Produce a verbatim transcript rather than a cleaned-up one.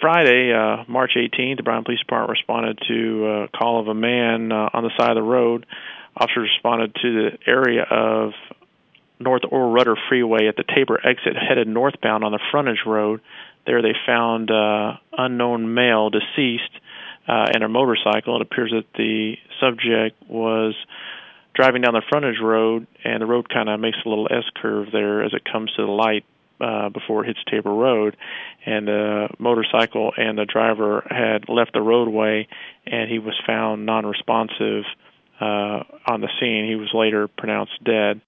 Friday, uh, March eighteenth, the Bryan Police Department responded to a call of a man uh, on the side of the road. Officers responded to the area of North Oral Rudder Freeway at the Tabor exit, headed northbound on the frontage road. There they found uh, unknown male deceased uh, and a motorcycle. It appears that the subject was driving down the frontage road, and the road kind of makes a little S-curve there as it comes to the light uh, before it hits Tabor Road. And the motorcycle and the driver had left the roadway, and he was found non-responsive uh, on the scene. He was later pronounced dead.